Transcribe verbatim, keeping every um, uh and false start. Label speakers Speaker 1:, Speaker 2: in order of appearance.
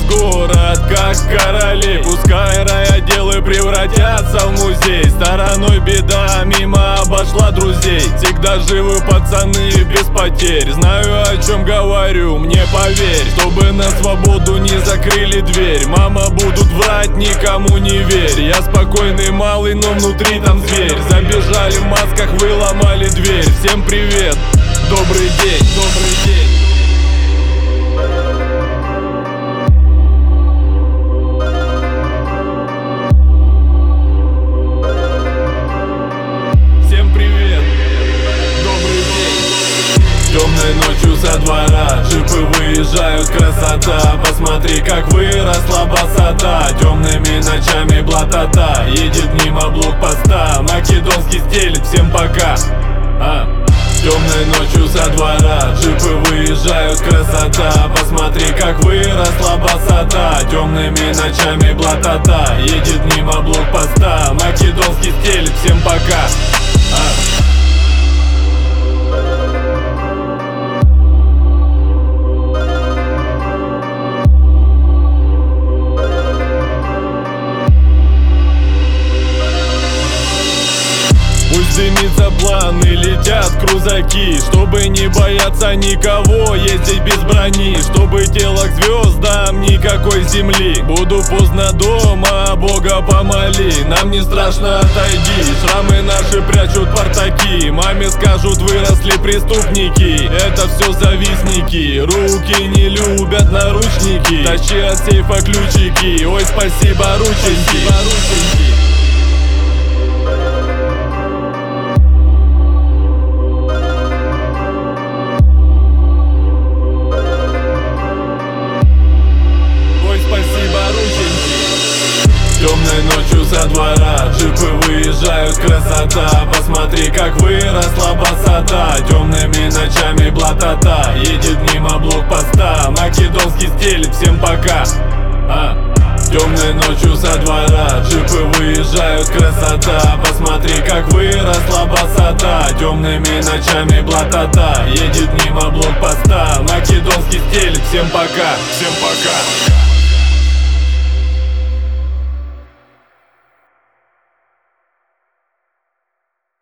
Speaker 1: город, как короли. Пускай райотделы превратятся в музей. Стороной беда мимо обошла друзей. Всегда живы пацаны без потерь. Знаю, о чем говорю, мне поверь. Чтобы на свободу не закрыли дверь. Мама, будут врать, никому не верь. Я спокойный малый, но внутри там зверь. Забежали в масках, вы ломали дверь. Всем привет, добрый день, добрый день. Темной ночью со двора джипы выезжают, красота. Посмотри, как выросла басота. Темными ночами блатота. Едет мимо блокпоста. Македонский стелит, всем пока. а. Темной ночью со двора джипы выезжают, красота. Посмотри, как выросла басота. Темными ночами блатота. Едет мимо блокпоста. Македонский стелит, всем пока. а. Пусть дымится план и летят крузаки. Чтобы не бояться никого, ездить без брони. Чтобы тело к звездам, никакой земли. Буду поздно дома, Бога помоли. Нам не страшно, отойди. Шрамы наши прячут портаки. Маме скажут, выросли преступники. Это все завистники. Руки не любят наручники. Тащи от сейфа ключики. Ой, спасибо, рученьки. Темной ночью со двора джипы выезжают, красота. Посмотри, как выросла басота. Темными ночами блатота. Едет мимо блокпоста. Македонский стелит, всем пока. а. Темной ночью со двора джипы выезжают, красота. Посмотри, как выросла басота. Темными ночами блатота. Едет мимо блокпоста. Македонский стелит, всем пока. Всем пока.